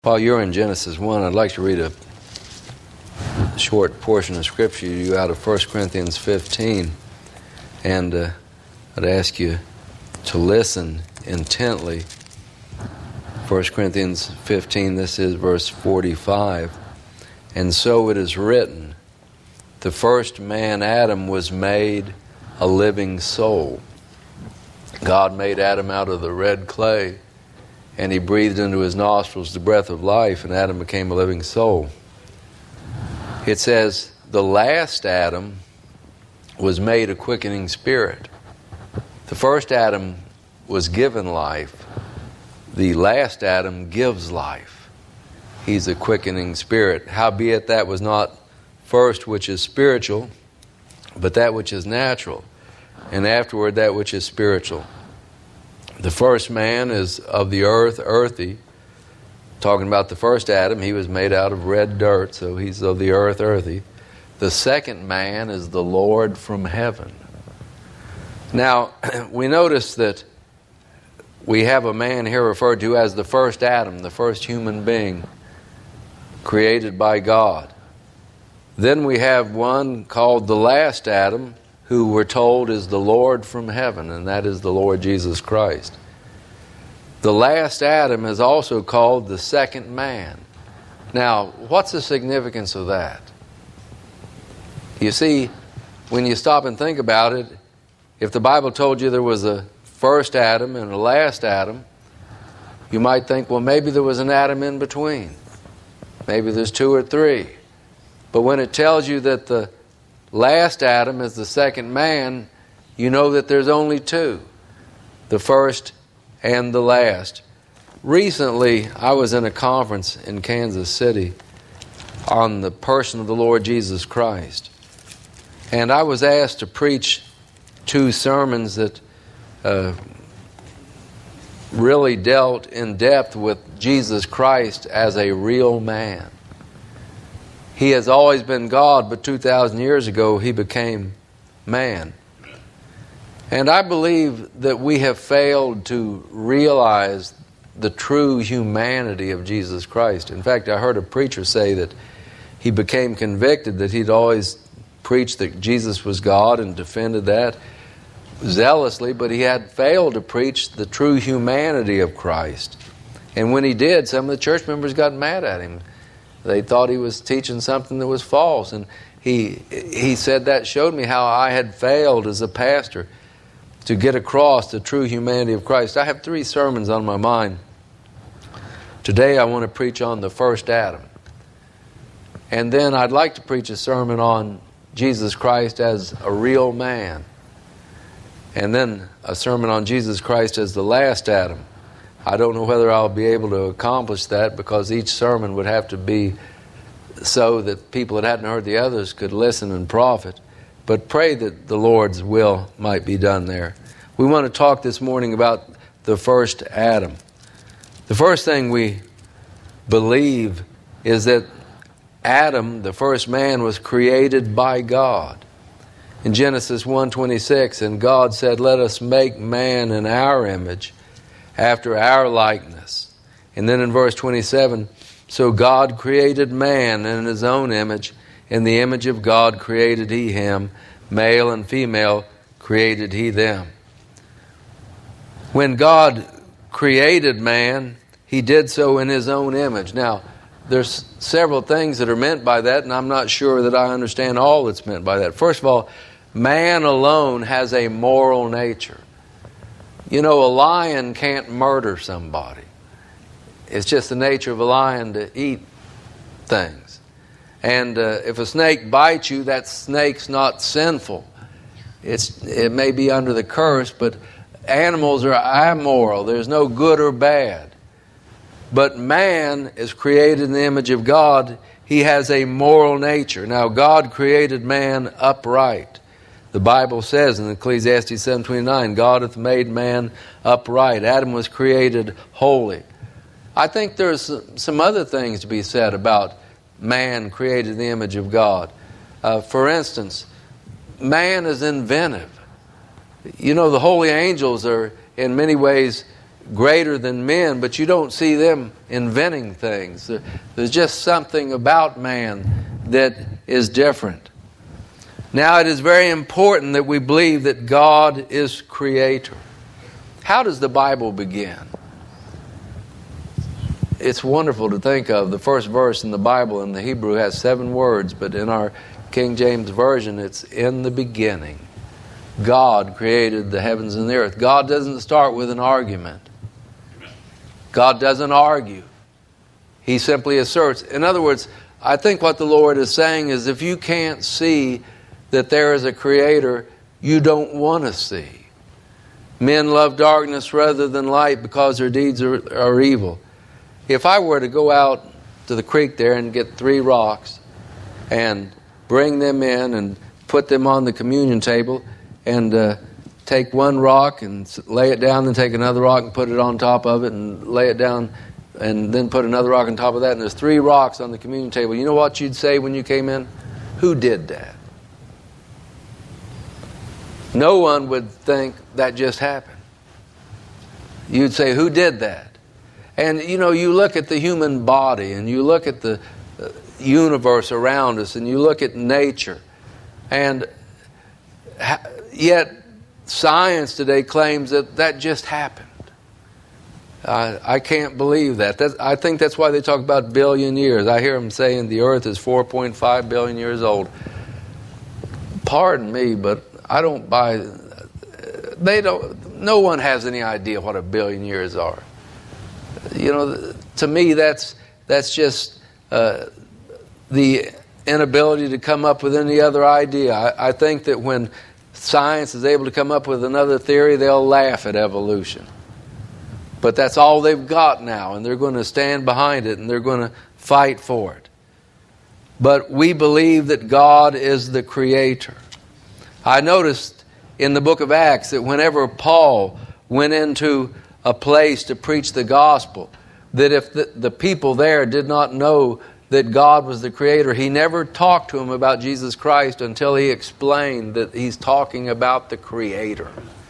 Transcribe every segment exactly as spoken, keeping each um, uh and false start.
While you're in Genesis one, I'd like to read a short portion of Scripture to you out of First Corinthians fifteen. And uh, I'd ask you to listen intently. First Corinthians fifteen, this is verse forty-five. And so it is written, the first man, Adam, was made a living soul. God made Adam out of the red clay, and he breathed into his nostrils the breath of life, and Adam became a living soul. It says, the last Adam was made a quickening spirit. The first Adam was given life. The last Adam gives life. He's a quickening spirit. Howbeit that was not first which is spiritual, but that which is natural, and afterward that which is spiritual. The first man is of the earth, earthy. Talking about the first Adam, he was made out of red dirt, so he's of the earth, earthy. The second man is the Lord from heaven. Now, we notice that we have a man here referred to as the first Adam, the first human being created by God. Then we have one called the last Adam, who we're told is the Lord from heaven, and that is the Lord Jesus Christ. The last Adam is also called the second man. Now, what's the significance of that? You see, when you stop and think about it, if the Bible told you there was a first Adam and a last Adam, you might think, well, maybe there was an Adam in between. Maybe there's two or three. But when it tells you that the last Adam is the second man, you know that there's only two, the first and the last. Recently, I was in a conference in Kansas City on the person of the Lord Jesus Christ. And I was asked to preach two sermons that uh, really dealt in depth with Jesus Christ as a real man. He has always been God, but two thousand years ago he became man. And I believe that we have failed to realize the true humanity of Jesus Christ. In fact, I heard a preacher say that he became convicted that he'd always preached that Jesus was God and defended that zealously, but he had failed to preach the true humanity of Christ. And when he did, some of the church members got mad at him. They thought he was teaching something that was false. And he he said that showed me how I had failed as a pastor to get across the true humanity of Christ. I have three sermons on my mind. Today I want to preach on the first Adam. And then I'd like to preach a sermon on Jesus Christ as a real man. And then a sermon on Jesus Christ as the last Adam. I don't know whether I'll be able to accomplish that, because each sermon would have to be so that people that hadn't heard the others could listen and profit. But pray that the Lord's will might be done there. We want to talk this morning about the first Adam. The first thing we believe is that Adam, the first man, was created by God. In Genesis one twenty-six, and God said, let us make man in our image, after our likeness. And then in verse twenty-seven, so God created man in his own image. In the image of God created he him. Male and female created he them. When God created man, he did so in his own image. Now, there's several things that are meant by that, and I'm not sure that I understand all that's meant by that. First of all, man alone has a moral nature. You know, a lion can't murder somebody. It's just the nature of a lion to eat things. And uh, if a snake bites you, that snake's not sinful. It's it may be under the curse, but animals are amoral. There's no good or bad. But man is created in the image of God. He has a moral nature. Now, God created man upright. The Bible says in Ecclesiastes seven twenty-nine, God hath made man upright. Adam was created holy. I think there's some other things to be said about man created in the image of God. Uh, for instance, man is inventive. You know, the holy angels are in many ways greater than men, but you don't see them inventing things. There's just something about man that is different. Now, it is very important that we believe that God is creator. How does the Bible begin? It's wonderful to think of. The first verse in the Bible in the Hebrew has seven words, but in our King James Version, it's in the beginning. God created the heavens and the earth. God doesn't start with an argument. God doesn't argue. He simply asserts. In other words, I think what the Lord is saying is if you can't see that there is a creator, you don't want to see. Men love darkness rather than light because their deeds are, are evil. If I were to go out to the creek there and get three rocks and bring them in and put them on the communion table and uh, take one rock and lay it down and take another rock and put it on top of it and lay it down and then put another rock on top of that, and there's three rocks on the communion table, you know what you'd say when you came in? Who did that? No one would think that just happened. You'd say, who did that? And, you know, you look at the human body and you look at the universe around us and you look at nature, and yet science today claims that that just happened. I, I can't believe that. That's, I think that's why they talk about billion years. I hear them saying the earth is four point five billion years old. Pardon me, but I don't buy... They don't. No one has any idea what a billion years are. You know, to me, that's that's just uh, the inability to come up with any other idea. I, I think that when science is able to come up with another theory, they'll laugh at evolution. But that's all they've got now, and they're going to stand behind it, and they're going to fight for it. But we believe that God is the creator. I noticed in the book of Acts that whenever Paul went into a place to preach the gospel, that if the, the people there did not know that God was the creator, he never talked to them about Jesus Christ until he explained that he's talking about the creator.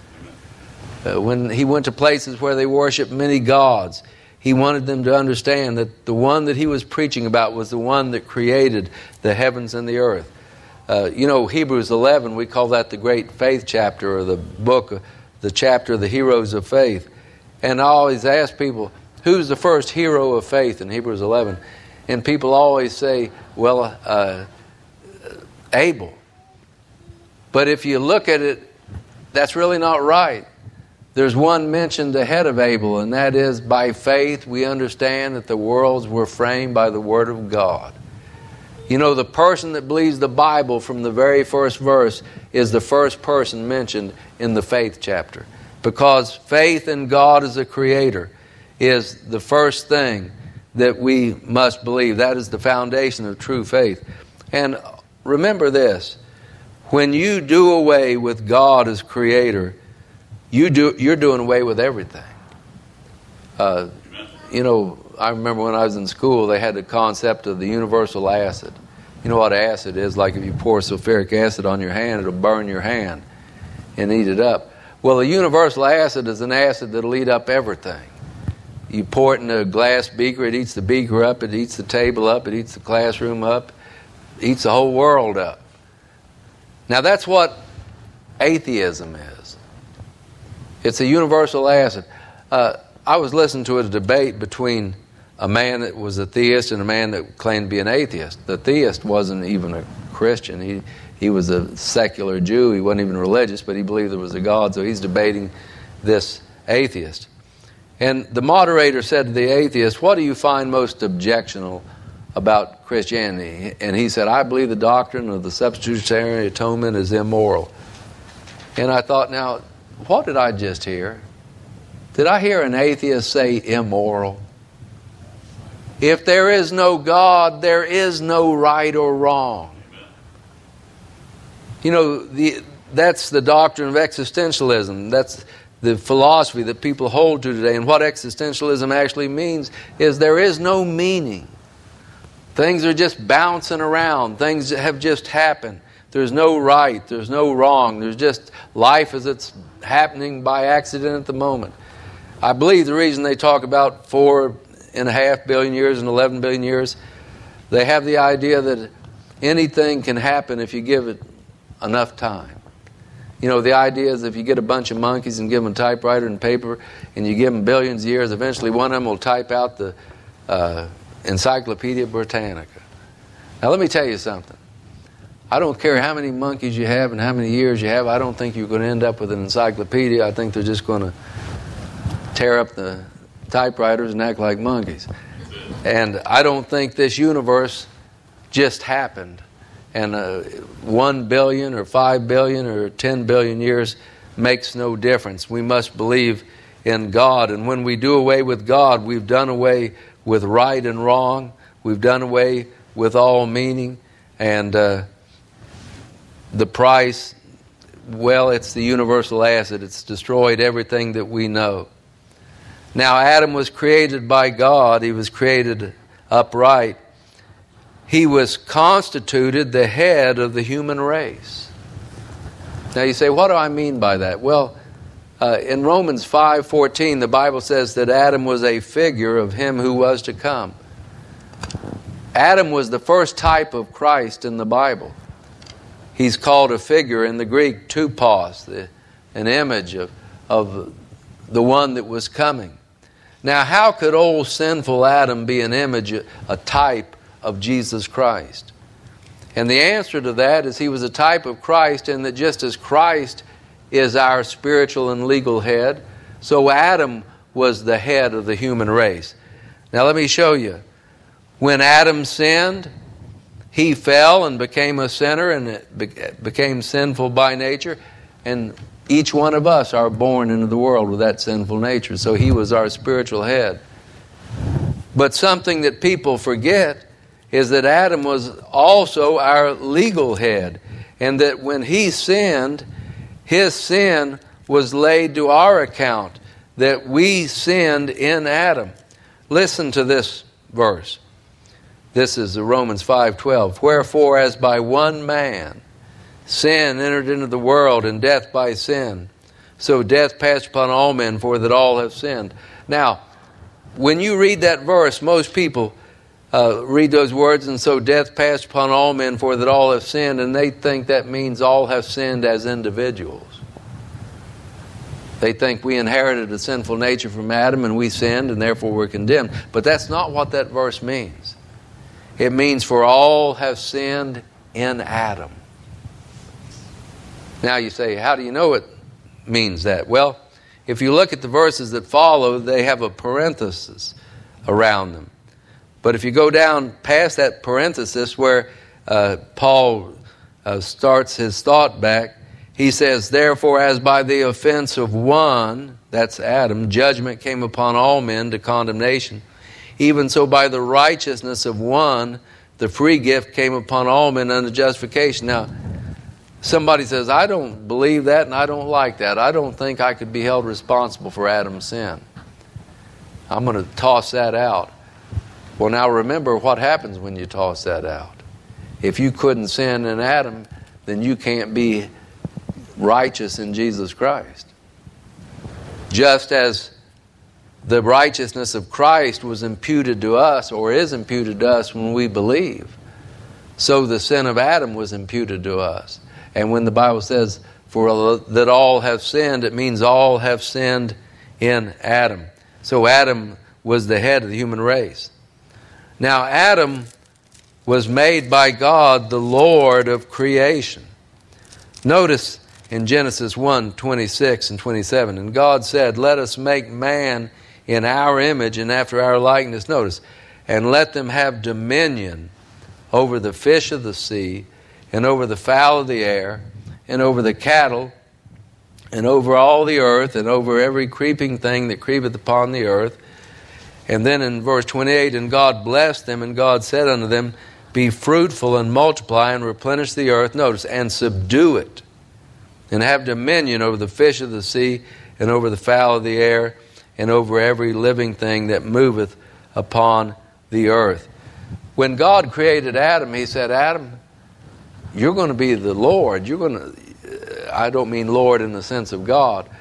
Uh, when he went to places where they worshiped many gods, he wanted them to understand that the one that he was preaching about was the one that created the heavens and the earth. Uh, you know, Hebrews eleven, we call that the great faith chapter, or the book, the chapter of the heroes of faith. And I always ask people, who's the first hero of faith in Hebrews eleven? And people always say, well, uh, Abel. But if you look at it, that's really not right. There's one mentioned ahead of Abel, and that is, by faith we understand that the worlds were framed by the Word of God. You know, the person that believes the Bible from the very first verse is the first person mentioned in the faith chapter. Because faith in God as a creator is the first thing that we must believe. That is the foundation of true faith. And remember this, when you do away with God as creator, you do, you're doing away with everything. Uh, you know, I remember when I was in school, they had the concept of the universal acid. You know what acid is? Like if you pour sulfuric acid on your hand, it'll burn your hand and eat it up. Well, the universal acid is an acid that'll eat up everything. You pour it in a glass beaker, it eats the beaker up, it eats the table up, it eats the classroom up, it eats the whole world up. Now that's what atheism is. It's a universal acid. Uh, I was listening to a debate between a man that was a theist and a man that claimed to be an atheist. The theist wasn't even a Christian. He he was a secular Jew. He wasn't even religious, but he believed there was a God, so he's debating this atheist. And the moderator said to the atheist, what do you find most objectionable about Christianity? And he said, I believe the doctrine of the substitutionary atonement is immoral. And I thought, now, what did I just hear? Did I hear an atheist say immoral? If there is no God, there is no right or wrong. You know, the, that's the doctrine of existentialism. That's the philosophy that people hold to today. And what existentialism actually means is there is no meaning. Things are just bouncing around. Things have just happened. There's no right. There's no wrong. There's just life as it's happening by accident at the moment. I believe the reason they talk about four and a half billion years and eleven billion years, they have the idea that anything can happen if you give it enough time. You know, the idea is if you get a bunch of monkeys and give them a typewriter and paper and you give them billions of years, eventually one of them will type out the uh, Encyclopedia Britannica. Now let me tell you something. I don't care how many monkeys you have and how many years you have. I don't think you're going to end up with an encyclopedia. I think they're just going to tear up the typewriters and act like monkeys. And I don't think this universe just happened. And uh, one billion or five billion or ten billion years makes no difference. We must believe in God. And when we do away with God, we've done away with right and wrong. We've done away with all meaning. And uh, the price, well, it's the universal acid. It's destroyed everything that we know. Now, Adam was created by God. He was created upright. He was constituted the head of the human race. Now you say, what do I mean by that? Well, uh, in Romans five fourteen, the Bible says that Adam was a figure of him who was to come. Adam was the first type of Christ in the Bible. He's called a figure in the Greek, tupos, the, an image of, of the one that was coming. Now, how could old sinful Adam be an image, a type of Jesus Christ? And the answer to that is he was a type of Christ, and that just as Christ is our spiritual and legal head, so Adam was the head of the human race. Now let me show you. When Adam sinned, he fell and became a sinner and it became sinful by nature, and each one of us are born into the world with that sinful nature. So he was our spiritual head. But something that people forget is that Adam was also our legal head, and that when he sinned, his sin was laid to our account, that we sinned in Adam. Listen to this verse. This is Romans five twelve. Wherefore, as by one man sin entered into the world, and death by sin, so death passed upon all men, for that all have sinned. Now, when you read that verse, most people uh, read those words, and so death passed upon all men, for that all have sinned, and they think that means all have sinned as individuals. They think we inherited a sinful nature from Adam, and we sinned, and therefore we're condemned. But that's not what that verse means. It means for all have sinned in Adam. Now you say, how do you know it means that? Well, if you look at the verses that follow, they have a parenthesis around them. But if you go down past that parenthesis where uh, Paul uh, starts his thought back, he says, therefore, as by the offense of one, that's Adam, judgment came upon all men to condemnation, even so by the righteousness of one, the free gift came upon all men unto justification. Now, somebody says, I don't believe that and I don't like that. I don't think I could be held responsible for Adam's sin. I'm going to toss that out. Well, now remember what happens when you toss that out. If you couldn't sin in Adam, then you can't be righteous in Jesus Christ. Just as the righteousness of Christ was imputed to us, or is imputed to us when we believe, so the sin of Adam was imputed to us. And when the Bible says, for that all have sinned, it means all have sinned in Adam. So Adam was the head of the human race. Now Adam was made by God the Lord of creation. Notice in Genesis one, twenty-six and twenty-seven, and God said, let us make man in our image and after our likeness. Notice, and let them have dominion over the fish of the sea, and over the fowl of the air, and over the cattle, and over all the earth, and over every creeping thing that creepeth upon the earth. And then in verse twenty-eight, and God blessed them, and God said unto them, be fruitful and multiply and replenish the earth, notice, and subdue it, and have dominion over the fish of the sea, and over the fowl of the air, and over every living thing that moveth upon the earth. When God created Adam, He said, Adam, you're going to be the Lord. You're going to, I don't mean Lord in the sense of God,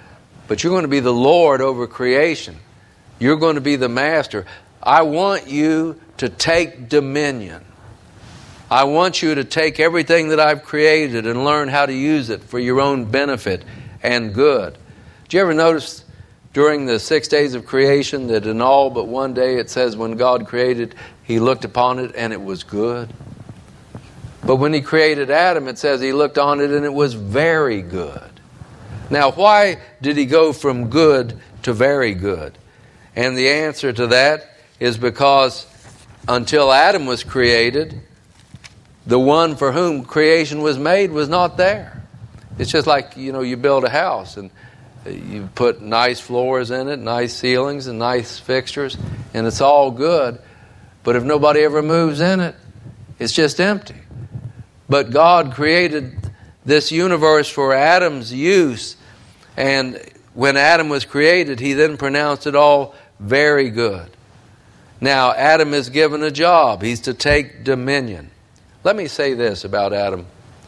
but you're going to be the Lord over creation. You're going to be the master. I want you to take dominion. I want you to take everything that I've created and learn how to use it for your own benefit and good. Did you ever notice during the six days of creation that in all but one day it says when God created, He looked upon it and it was good? But when He created Adam, it says He looked on it and it was very good. Now, why did He go from good to very good? And the answer to that is because until Adam was created, the one for whom creation was made was not there. It's just like, you know, you build a house and you put nice floors in it, nice ceilings and nice fixtures, and it's all good. But if nobody ever moves in it, it's just empty. But God created this universe for Adam's use, and when Adam was created, He then pronounced it all very good. Now, Adam is given a job. He's to take dominion. Let me say this about Adam.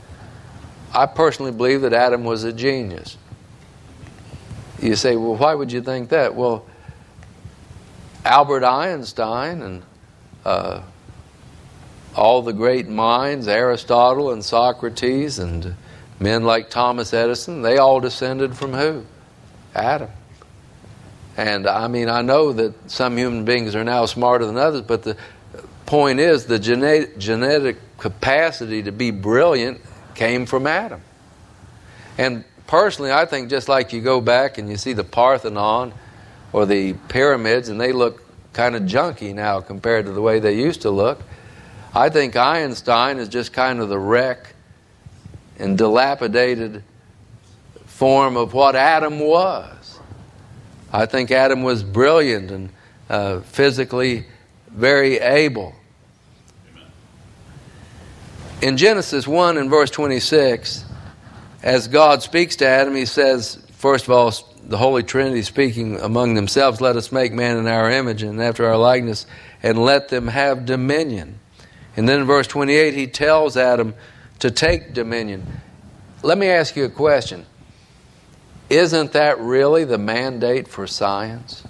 I personally believe that Adam was a genius. You say, well, why would you think that? Well, Albert Einstein and uh, all the great minds, Aristotle and Socrates and men like Thomas Edison, they all descended from who? Adam. And I mean, I know that some human beings are now smarter than others, but the point is the genetic, genetic capacity to be brilliant came from Adam. And personally, I think just like you go back and you see the Parthenon or the pyramids and they look kind of junky now compared to the way they used to look, I think Einstein is just kind of the wreck and dilapidated form of what Adam was. I think Adam was brilliant and uh, physically very able. In Genesis one and verse twenty-six, as God speaks to Adam, He says, first of all, the Holy Trinity speaking among themselves, let us make man in our image and after our likeness, and let them have dominion. And then in verse twenty-eight, He tells Adam to take dominion. Let me ask you a question. Isn't that really the mandate for science?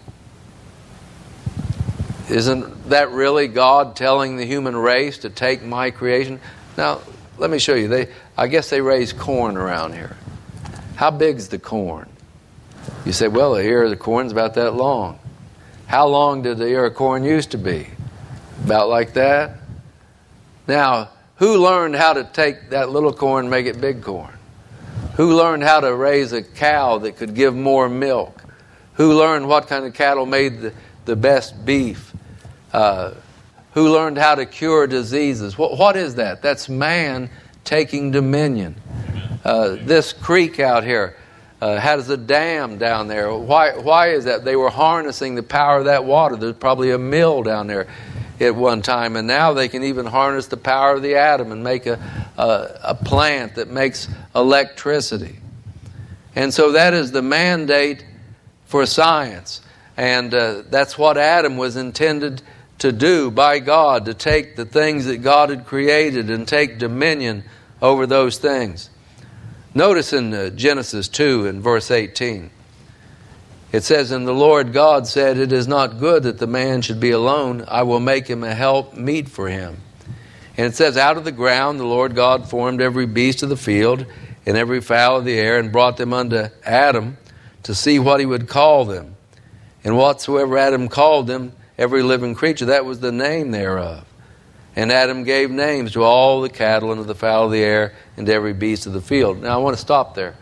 Isn't that really God telling the human race to take my creation? Now, let me show you. They, I guess they raise corn around here. How big's the corn? You say, well, the ear of the corn's about that long. How long did the ear of corn used to be? About like that? Now, who learned how to take that little corn and make it big corn? Who learned how to raise a cow that could give more milk? Who learned what kind of cattle made the, the best beef? Uh, who learned how to cure diseases? What, what is that? That's man taking dominion. Uh, this creek out here uh, has a dam down there. Why, why is that? They were harnessing the power of that water. There's probably a mill down there at one time, and now they can even harness the power of the atom and make a, a, a plant that makes electricity. And so that is the mandate for science. And uh, that's what Adam was intended to do by God, to take the things that God had created and take dominion over those things. Notice in uh, Genesis two and verse eighteen, it says, and the Lord God said, it is not good that the man should be alone. I will make him a help meet for him. And it says, out of the ground the Lord God formed every beast of the field and every fowl of the air and brought them unto Adam to see what he would call them. And whatsoever Adam called them, every living creature, that was the name thereof. And Adam gave names to all the cattle and to the fowl of the air and to every beast of the field. Now I want to stop there.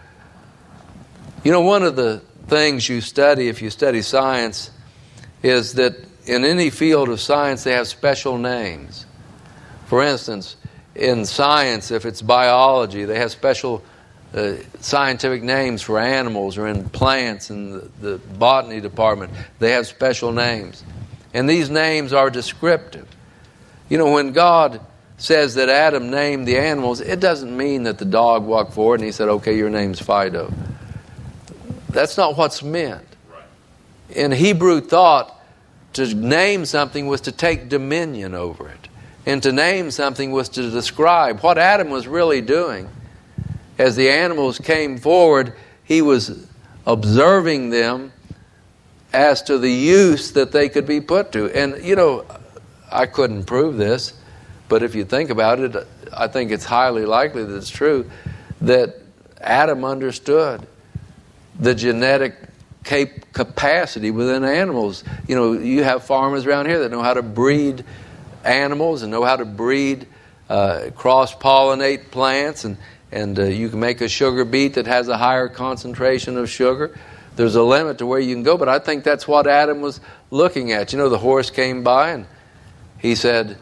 You know, one of the things you study if you study science is that in any field of science they have special names. For instance, in science, if it's biology, they have special uh, scientific names for animals, or in plants, in the, the botany department, they have special names. And these names are descriptive. You know, when God says that Adam named the animals, it doesn't mean that the dog walked forward and he said, okay, your name's Fido. That's not what's meant. In Hebrew thought, to name something was to take dominion over it. And to name something was to describe. What Adam was really doing, as the animals came forward, he was observing them as to the use that they could be put to. And, you know, I couldn't prove this, but if you think about it, I think it's highly likely that it's true that Adam understood the genetic cap- capacity within animals. You know, you have farmers around here that know how to breed animals and know how to breed, uh, cross-pollinate plants, and, and uh, you can make a sugar beet that has a higher concentration of sugar. There's a limit to where you can go, but I think that's what Adam was looking at. You know, the horse came by and he said,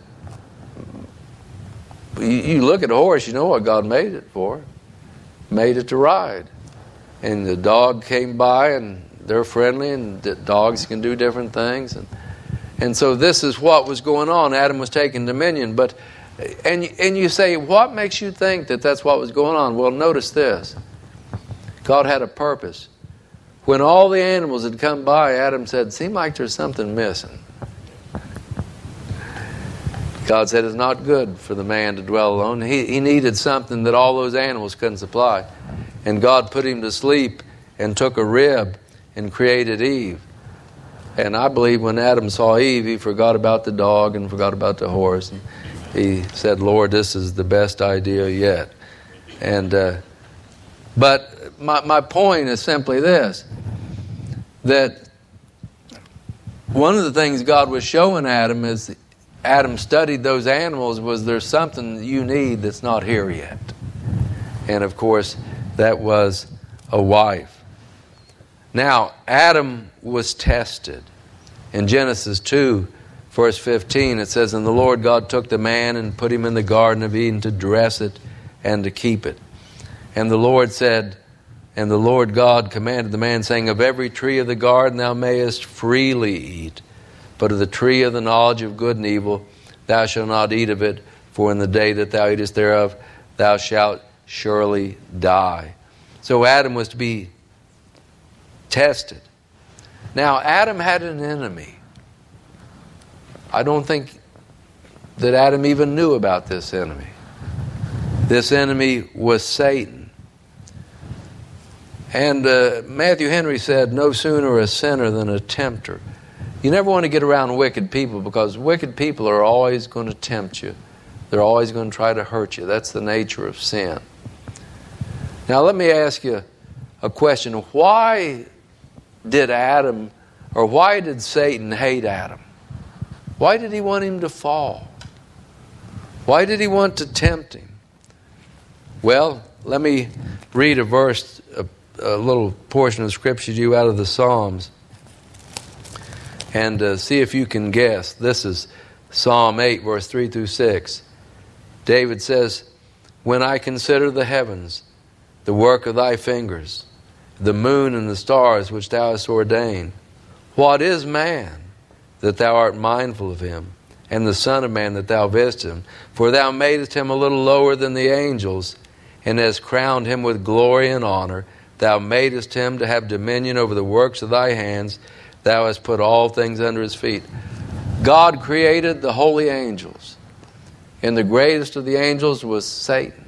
you, you look at a horse, you know what God made it for. Made it to ride. And the dog came by, and they're friendly, and the dogs can do different things. And and so this is what was going on. Adam was taking dominion. But and, and you say, what makes you think that that's what was going on? Well, notice this. God had a purpose. When all the animals had come by, Adam said, seems like there's something missing. God said it's not good for the man to dwell alone. He, he needed something that all those animals couldn't supply. And God put him to sleep and took a rib and created Eve. And I believe when Adam saw Eve, he forgot about the dog and forgot about the horse. And he said, Lord, this is the best idea yet. And uh, But my, my point is simply this, that one of the things God was showing Adam is Adam studied those animals was there's something you need that's not here yet. And of course, that was a wife. Now, Adam was tested. In Genesis two, verse fifteen, it says, and the Lord God took the man and put him in the Garden of Eden to dress it and to keep it. And the Lord said, and the Lord God commanded the man, saying, of every tree of the garden thou mayest freely eat, but of the tree of the knowledge of good and evil thou shalt not eat of it, for in the day that thou eatest thereof thou shalt surely die. So Adam was to be tested. Now, Adam had an enemy. I don't think that Adam even knew about this enemy. This enemy was Satan. And uh, Matthew Henry said, no sooner a sinner than a tempter. You never want to get around wicked people, because wicked people are always going to tempt you. They're always going to try to hurt you. That's the nature of sin. Now let me ask you a question. Why did Adam, or why did Satan hate Adam? Why did he want him to fall? Why did he want to tempt him? Well, let me read a verse, a, a little portion of Scripture to you out of the Psalms, and uh, see if you can guess. This is Psalm eight, verse three through six. David says, when I consider the heavens, the work of thy fingers, the moon and the stars which thou hast ordained, what is man that thou art mindful of him, and the Son of Man that thou visitest him? For thou madest him a little lower than the angels, and hast crowned him with glory and honor. Thou madest him to have dominion over the works of thy hands. Thou hast put all things under his feet. God created the holy angels, and the greatest of the angels was Satan.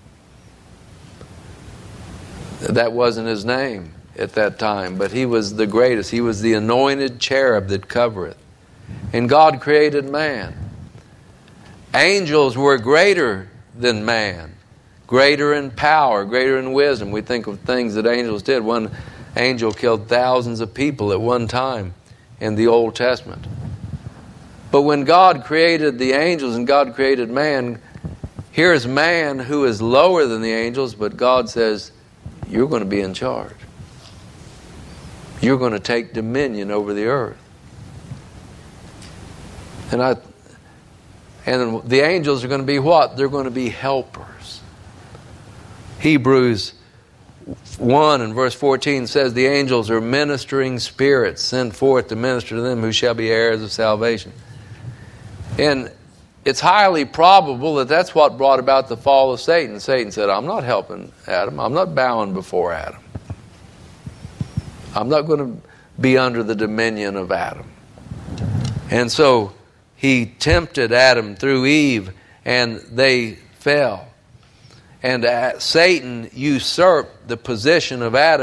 That wasn't his name at that time, but he was the greatest. He was the anointed cherub that covereth. And God created man. Angels were greater than man, greater in power, greater in wisdom. We think of things that angels did. One angel killed thousands of people at one time in the Old Testament. But when God created the angels and God created man, here's man who is lower than the angels, but God says, you're going to be in charge. You're going to take dominion over the earth. And I, and the angels are going to be what? They're going to be helpers. Hebrews one and verse fourteen says the angels are ministering spirits sent forth to minister to them who shall be heirs of salvation. And it's highly probable that that's what brought about the fall of Satan. Satan said, I'm not helping Adam. I'm not bowing before Adam. I'm not going to be under the dominion of Adam. And so he tempted Adam through Eve, and they fell. And Satan usurped the position of Adam,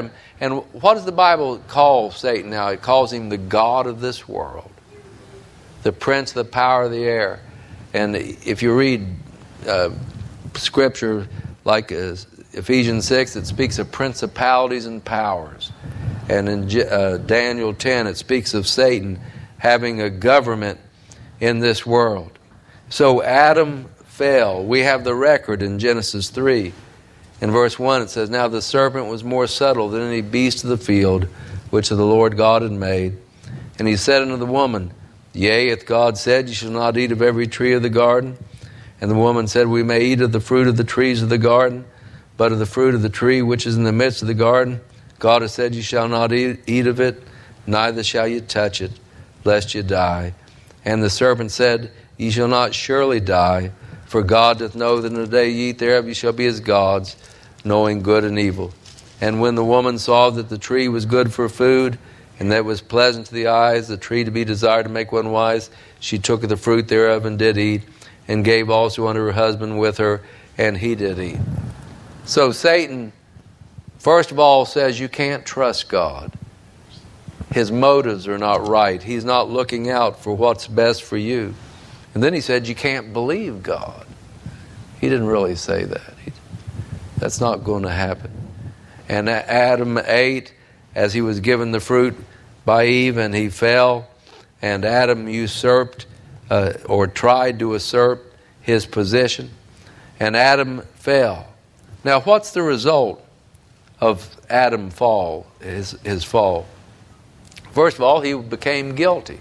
And what does the Bible call Satan now? It calls him the god of this world, the prince of the power of the air. And if you read uh, Scripture like uh, Ephesians six, it speaks of principalities and powers. And in uh, Daniel ten, it speaks of Satan having a government in this world. So Adam fell. We have the record in Genesis three. In verse one it says, "Now the serpent was more subtle than any beast of the field, which the Lord God had made. And he said unto the woman, Yea, hath God said, Ye shall not eat of every tree of the garden? And the woman said, We may eat of the fruit of the trees of the garden, but of the fruit of the tree which is in the midst of the garden, God has said, Ye shall not eat, eat of it, neither shall ye touch it, lest ye die. And the serpent said, Ye shall not surely die, for God doth know that in the day ye eat thereof ye shall be as gods, knowing good and evil. And when the woman saw that the tree was good for food, and that was pleasant to the eyes, the tree to be desired to make one wise, she took of the fruit thereof and did eat, and gave also unto her husband with her, and he did eat." So Satan, first of all, says you can't trust God. His motives are not right. He's not looking out for what's best for you. And then he said you can't believe God. He didn't really say that. He, that's not going to happen. And Adam ate as he was given the fruit by Eve, and he fell, and Adam usurped uh, or tried to usurp his position, and Adam fell. Now, what's the result of Adam fall, his, his fall? First of all, he became guilty.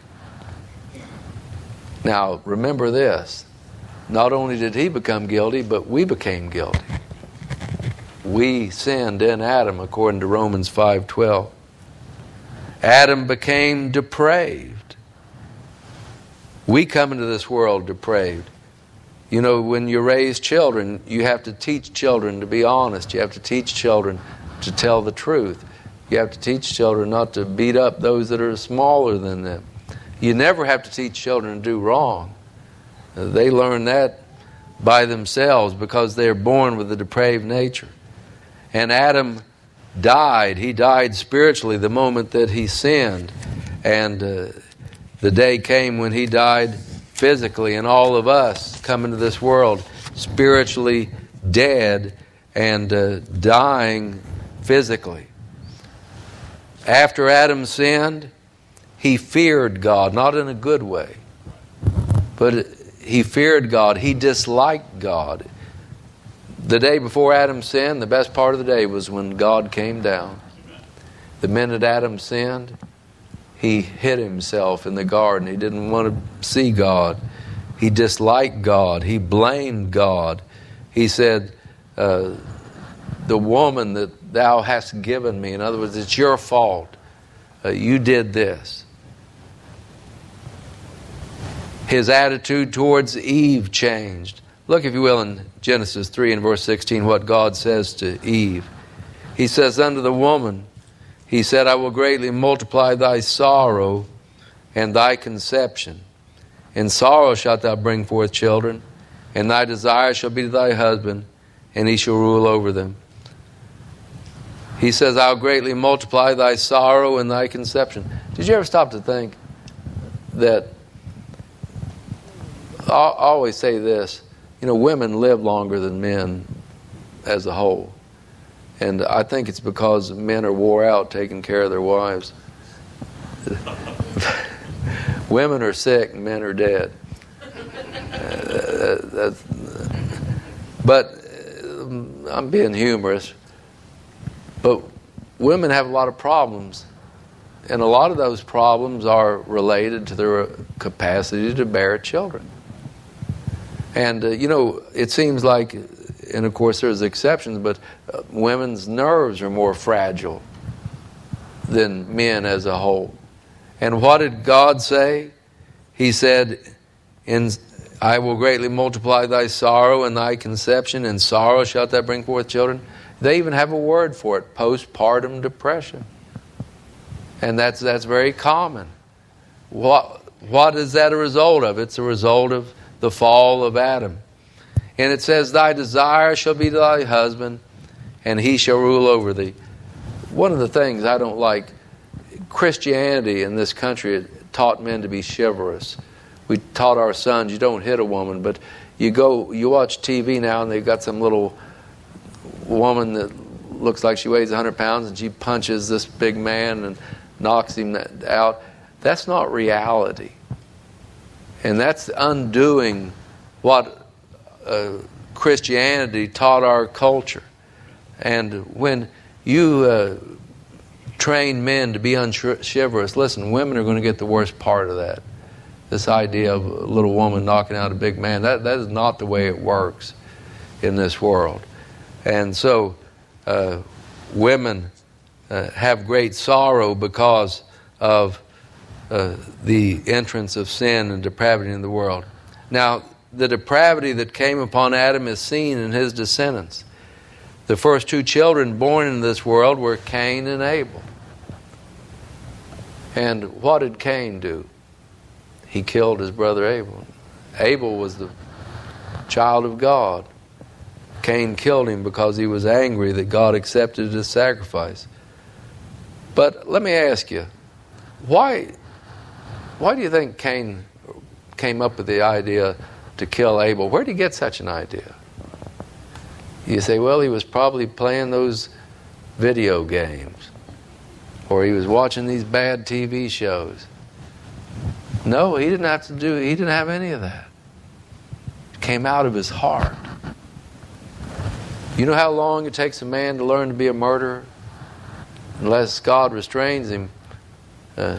Now, remember this. Not only did he become guilty, but we became guilty. We sinned in Adam, according to Romans five twelve. Adam became depraved. We come into this world depraved. You know, when you raise children, you have to teach children to be honest. You have to teach children to tell the truth. You have to teach children not to beat up those that are smaller than them. You never have to teach children to do wrong. They learn that by themselves because they're born with a depraved nature. And Adam died. He died spiritually the moment that he sinned. And uh, the day came when he died physically. And all of us come into this world spiritually dead and uh, dying physically. After Adam sinned, he feared God, not in a good way, but he feared God. He disliked God. The day before Adam sinned, the best part of the day was when God came down. The minute Adam sinned, he hid himself in the garden. He didn't want to see God. He disliked God. He blamed God. He said, uh, the woman that thou hast given me, in other words, it's your fault. Uh, you did this. His attitude towards Eve changed. Look, if you will, in Genesis three and verse sixteen, what God says to Eve. He says unto the woman, he said, I will greatly multiply thy sorrow and thy conception. In sorrow shalt thou bring forth children, and thy desire shall be to thy husband, and he shall rule over them. He says, I'll greatly multiply thy sorrow and thy conception. Did you ever stop to think that, I always say this, you know, women live longer than men as a whole. And I think it's because men are wore out taking care of their wives. Women are sick and men are dead. Uh, that's, but uh, I'm being humorous. But women have a lot of problems. And a lot of those problems are related to their capacity to bear children. And, uh, you know, it seems like, and of course there's exceptions, but uh, women's nerves are more fragile than men as a whole. And what did God say? He said, "In I will greatly multiply thy sorrow and thy conception, and sorrow shalt thou bring forth children." They even have a word for it, postpartum depression. And that's that's very common. What what is that a result of? It's a result of the fall of Adam. And it says, thy desire shall be to thy husband, and he shall rule over thee. one of the things I don't like, Christianity in this country taught men to be chivalrous. We taught our sons, you don't hit a woman, but you go, you watch T V now and they've got some little woman that looks like she weighs one hundred pounds and she punches this big man and knocks him out. That's not reality. And that's undoing what uh, Christianity taught our culture. And when you uh, train men to be unchivalrous, listen, women are going to get the worst part of that. This idea of a little woman knocking out a big man, that, that is not the way it works in this world. And so uh, women uh, have great sorrow because of uh, the entrance of sin and depravity in the world. Now, the depravity that came upon Adam is seen in his descendants. The first two children born in this world were Cain and Abel. And what did Cain do? He killed his brother Abel. Abel was the child of God. Cain killed him because he was angry that God accepted his sacrifice. But let me ask you, why, why do you think Cain came up with the idea to kill Abel? Where did he get such an idea? You say, well, he was probably playing those video games, or he was watching these bad T V shows. No, he didn't have to do, he didn't have any of that. It came out of his heart. You know how long it takes a man to learn to be a murderer? Unless God restrains him. Uh,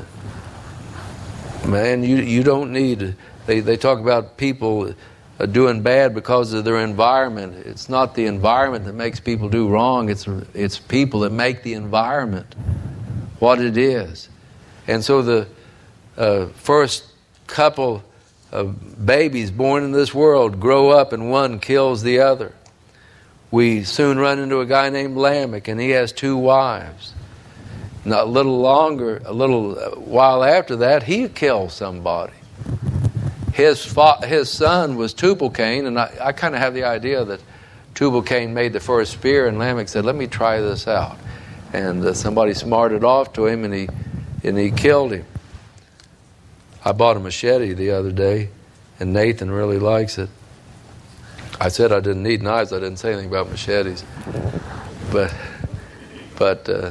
man, you you don't need, they, they talk about people uh, doing bad because of their environment. It's not the environment that makes people do wrong. It's, it's people that make the environment what it is. And so the uh, first couple of babies born in this world grow up and one kills the other. We soon run into a guy named Lamech, and he has two wives. Not a little longer, a little while after that, he kills somebody. His fa- his son was Tubal-Cain, and I, I kind of have the idea that Tubal-Cain made the first spear, and Lamech said, "Let me try this out." And uh, somebody smarted off to him, and he and he killed him. I bought a machete the other day, and Nathan really likes it. I said I didn't need knives. I didn't say anything about machetes. But but uh,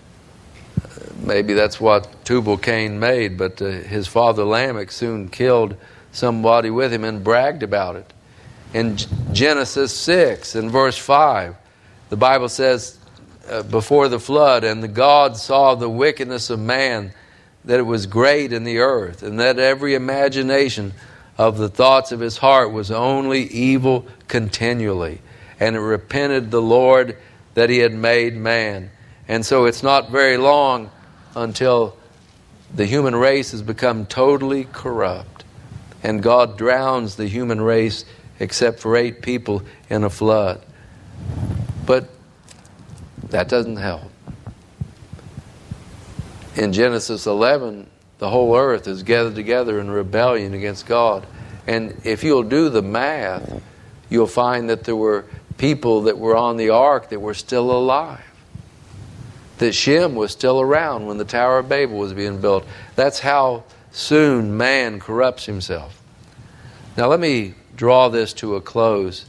maybe that's what Tubal-Cain made. But uh, his father Lamech soon killed somebody with him and bragged about it. In Genesis six, in verse five, the Bible says, uh, before the flood, and the God saw the wickedness of man, that it was great in the earth, and that every imagination of the thoughts of his heart was only evil continually. And it repented the Lord that he had made man. And so it's not very long until the human race has become totally corrupt. And God drowns the human race except for eight people in a flood. But that doesn't help. In Genesis eleven, the whole earth is gathered together in rebellion against God. And if you'll do the math, you'll find that there were people that were on the ark that were still alive. That Shem was still around when the Tower of Babel was being built. That's how soon man corrupts himself. Now let me draw this to a close.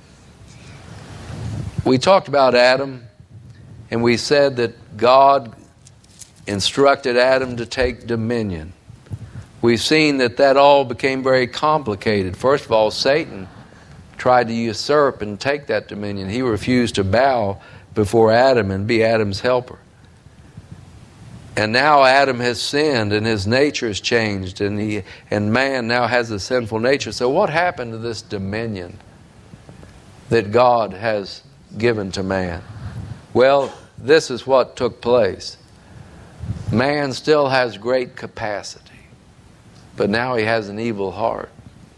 We talked about Adam, and we said that God instructed Adam to take dominion. We've seen that that all became very complicated. First of all, Satan tried to usurp and take that dominion. He refused to bow before Adam and be Adam's helper. And now Adam has sinned and his nature has changed, and he and man now has a sinful nature. So what happened to this dominion that God has given to man? Well, this is what took place. Man still has great capacity, but now he has an evil heart.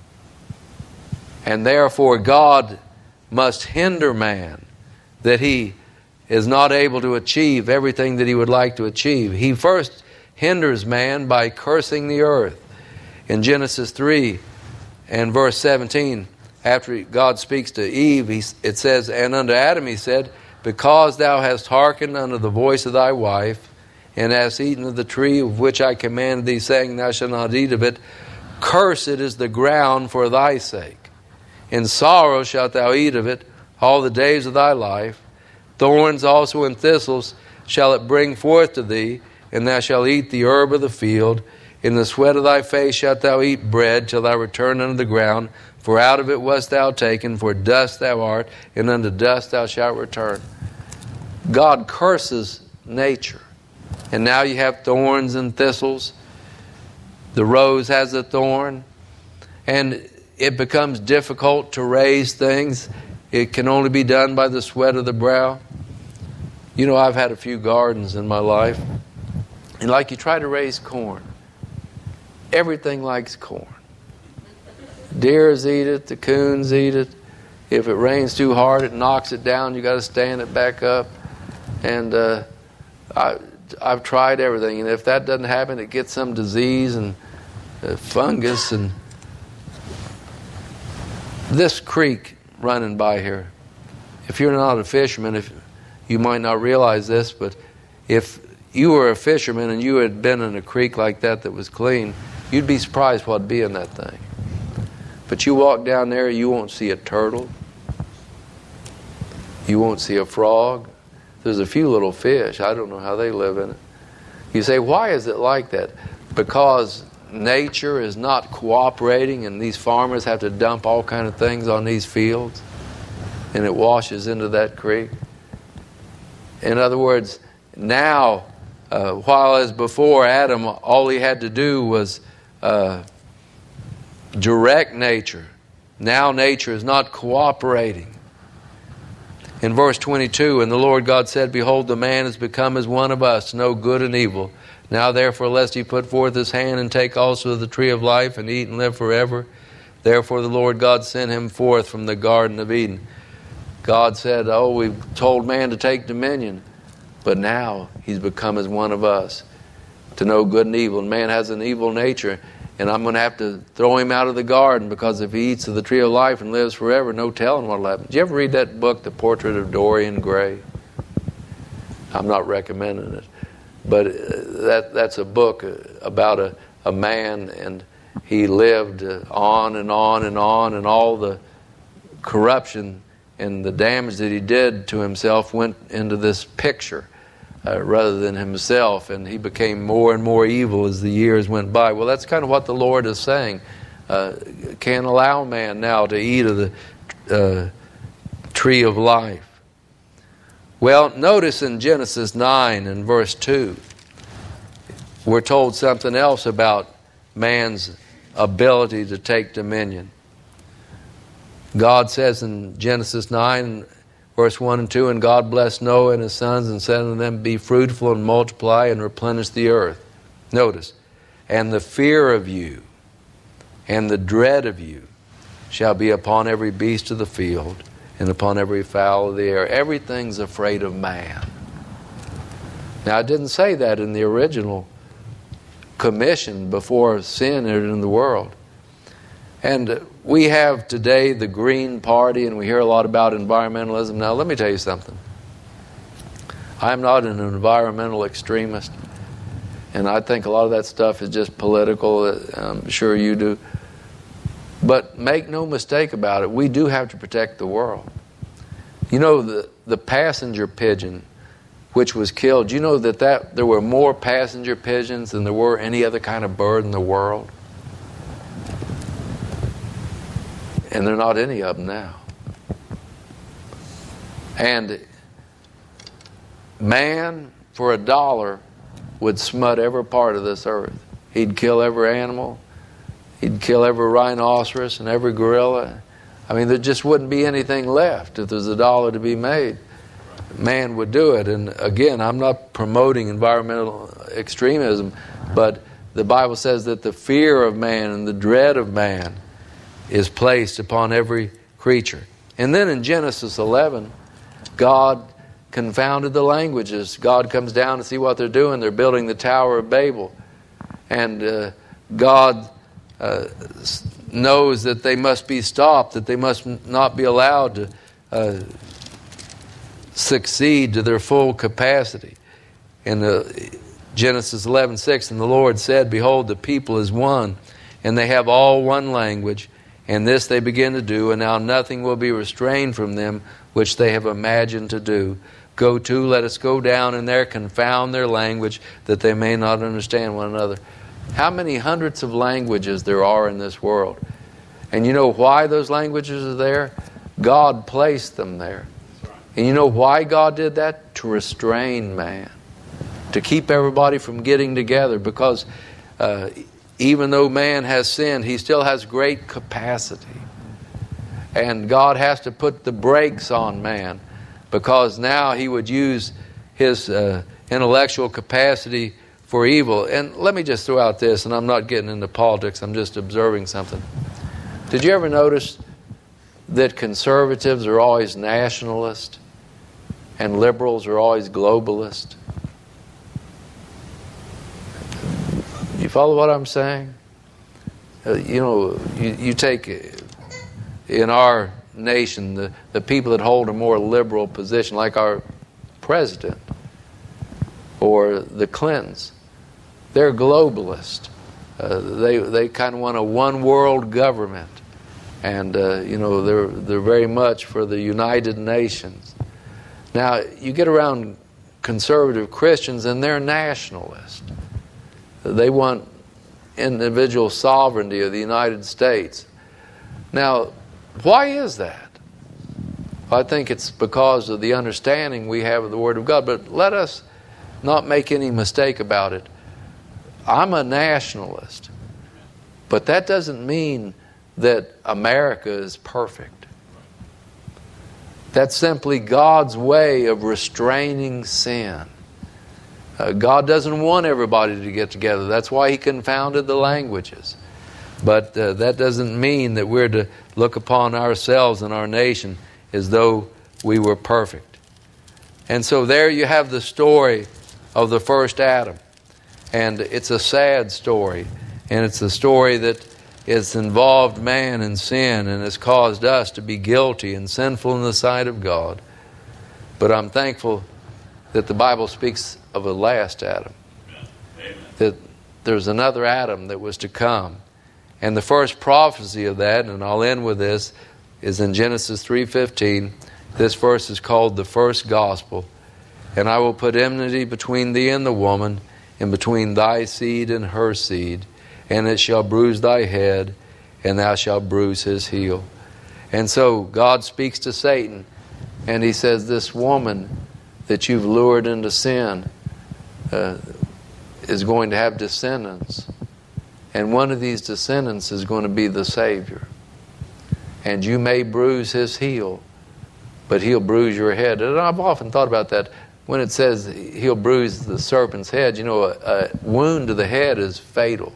And therefore God must hinder man that he is not able to achieve everything that he would like to achieve. He first hinders man by cursing the earth. In Genesis three and verse seventeen, after God speaks to Eve, he, it says, "And unto Adam he said, because thou hast hearkened unto the voice of thy wife, and hast eaten of the tree of which I commanded thee, saying, Thou shalt not eat of it, cursed is the ground for thy sake. In sorrow shalt thou eat of it all the days of thy life. Thorns also and thistles shall it bring forth to thee, and thou shalt eat the herb of the field. In the sweat of thy face shalt thou eat bread, till thou return unto the ground. For out of it wast thou taken, for dust thou art, and unto dust thou shalt return. God curses nature. And now you have thorns and thistles. The rose has a thorn. And it becomes difficult to raise things. It can only be done by the sweat of the brow. You know, I've had a few gardens in my life. And like you try to raise corn. Everything likes corn. Deers eat it. The coons eat it. If it rains too hard, it knocks it down. You got to stand it back up. And uh, I... I've tried everything, and if that doesn't happen, it gets some disease and uh, fungus. And this creek running by here, if you're not a fisherman, if you might not realize this, but if you were a fisherman and you had been in a creek like that that was clean, you'd be surprised what'd be in that thing. But you walk down there, you won't see a turtle. You won't see a frog. There's a few little fish. I don't know how they live in it. You say, why is it like that? Because nature is not cooperating, and these farmers have to dump all kind of things on these fields, and it washes into that creek. In other words, now, uh, while as before Adam, all he had to do was uh, direct nature. Now nature is not cooperating. In verse twenty-two, and the Lord God said, Behold, the man is become as one of us, to know good and evil. Now therefore, lest he put forth his hand and take also of the tree of life and eat and live forever. Therefore the Lord God sent him forth from the Garden of Eden. God said, oh, we've told man to take dominion. But now he's become as one of us, to know good and evil. And man has an evil nature. And I'm going to have to throw him out of the garden, because if he eats of the tree of life and lives forever, no telling what will happen. Did you ever read that book, The Portrait of Dorian Gray? I'm not recommending it. But that that's a book about a, a man, and he lived on and on and on, and all the corruption and the damage that he did to himself went into this picture. Uh, rather than himself, and he became more and more evil as the years went by. Well, that's kind of what the Lord is saying. Uh, can't allow man now to eat of the uh, tree of life. Well, notice in Genesis nine and verse two, we're told something else about man's ability to take dominion. God says in Genesis nine, verse one and two, and God blessed Noah and his sons and said unto them, Be fruitful and multiply and replenish the earth. Notice, and the fear of you and the dread of you shall be upon every beast of the field and upon every fowl of the air. Everything's afraid of man. Now, I didn't say that in the original commission before sin entered in the world. And we have today the Green Party, and we hear a lot about environmentalism. Now, let me tell you something. I'm not an environmental extremist, and I think a lot of that stuff is just political. I'm sure you do. But make no mistake about it, we do have to protect the world. You know, the, the passenger pigeon, which was killed, you know that, that there were more passenger pigeons than there were any other kind of bird in the world? And there are not any of them now. And man, for a dollar, would smut every part of this earth. He'd kill every animal. He'd kill every rhinoceros and every gorilla. I mean, there just wouldn't be anything left if there's a dollar to be made. Man would do it. And again, I'm not promoting environmental extremism, but the Bible says that the fear of man and the dread of man is placed upon every creature. And then in Genesis eleven, God confounded the languages. God comes down to see what they're doing. They're building the Tower of Babel. And uh, God uh, knows that they must be stopped, that they must not be allowed to uh, succeed to their full capacity. In the Genesis eleven six, and the Lord said, behold, the people is one, and they have all one language, and this they begin to do, and now nothing will be restrained from them which they have imagined to do. Go to, let us go down in there, confound their language, that they may not understand one another. How many hundreds of languages there are in this world? And you know why those languages are there? God placed them there. And you know why God did that? To restrain man. To keep everybody from getting together. Because uh, even though man has sinned, he still has great capacity. And God has to put the brakes on man. Because now he would use his uh, intellectual capacity for evil. And let me just throw out this, and I'm not getting into politics, I'm just observing something. Did you ever notice that conservatives are always nationalist and liberals are always globalist? You follow what I'm saying? Uh, you know, you, you take, in our nation, the, the people that hold a more liberal position, like our president or the Clintons, they're globalist. Uh, they they kind of want a one world government, and uh, you know they're they're very much for the United Nations. Now you get around conservative Christians, and they're nationalists. They want individual sovereignty of the United States. Now, why is that? Well, I think it's because of the understanding we have of the Word of God. But let us not make any mistake about it. I'm a nationalist, but that doesn't mean that America is perfect. That's simply God's way of restraining sin. Uh, God doesn't want everybody to get together. That's why He confounded the languages. But uh, that doesn't mean that we're to look upon ourselves and our nation as though we were perfect. And so there you have the story of the first Adam. And it's a sad story. And it's a story that has involved man in sin and has caused us to be guilty and sinful in the sight of God. But I'm thankful that the Bible speaks of a last Adam. Amen. That there's another Adam that was to come. And the first prophecy of that, and I'll end with this, is in Genesis three fifteen. This verse is called the first gospel. And I will put enmity between thee and the woman, and between thy seed and her seed, and it shall bruise thy head, and thou shalt bruise his heel. And so God speaks to Satan, and He says, this woman that you've lured into sin uh, is going to have descendants. And one of these descendants is going to be the Savior. And you may bruise his heel, but he'll bruise your head. And I've often thought about that. When it says he'll bruise the serpent's head, you know, a, a wound to the head is fatal.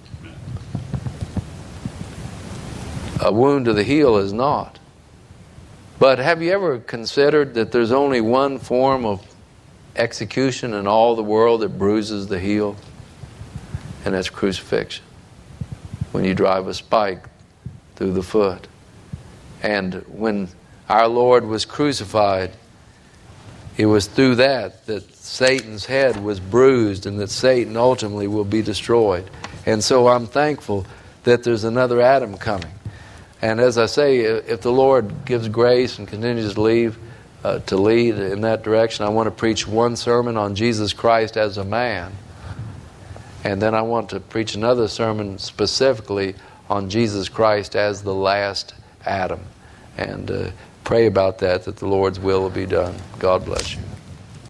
A wound to the heel is not. But have you ever considered that there's only one form of execution in all the world that bruises the heel? And that's crucifixion. When you drive a spike through the foot. And when our Lord was crucified, it was through that that Satan's head was bruised and that Satan ultimately will be destroyed. And so I'm thankful that there's another Adam coming. And as I say, if the Lord gives grace and continues to leave, uh, to lead in that direction, I want to preach one sermon on Jesus Christ as a man. And then I want to preach another sermon specifically on Jesus Christ as the last Adam. And uh, pray about that, that the Lord's will will be done. God bless you.